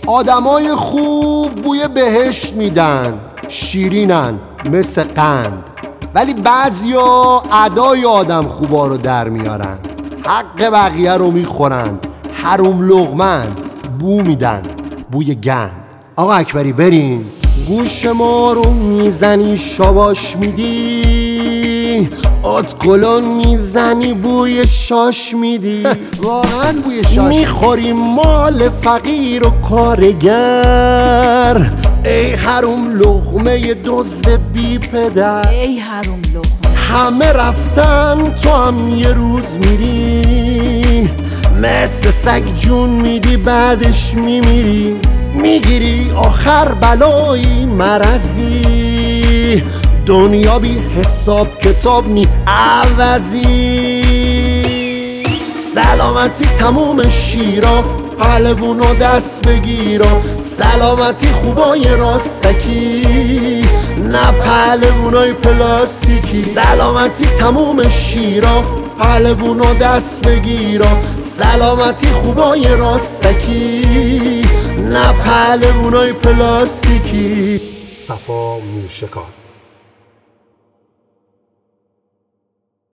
آدمای خوب بوی بهشت میدن، شیرینن مثل قند، ولی بعضیا ادای آدم خوبا رو در میارن، حق بقیه رو میخورن، حروم لقمن، بو میدن، بوی گند. آقا اکبری بریم. گوش ما رو میزنی شاباش میدی، آتکلون میزنی بوی شاش میدی. واقعا بوی شاش میخوری مال فقیر و کارگر. ای حروم لقمه دزد بی پدر، ای حروم لقمه. همه رفتن تو هم یه روز میری، مثل سگ جون میدی بعدش میمیری. میگیری آخر بلایی مرضی، دنیا بی حساب کتاب نی عوضی. سلامتی تموم شیرا، پهلوونا دست بگیرا. سلامتی خوبای راستکی، نه پهلوونای پلاستیکی. سلامتی تموم شیرا، پهلوونا دست بگیرا. سلامتی خوبای راستکی، نه پهلوونای پلاستیکی. صفا میرشکار.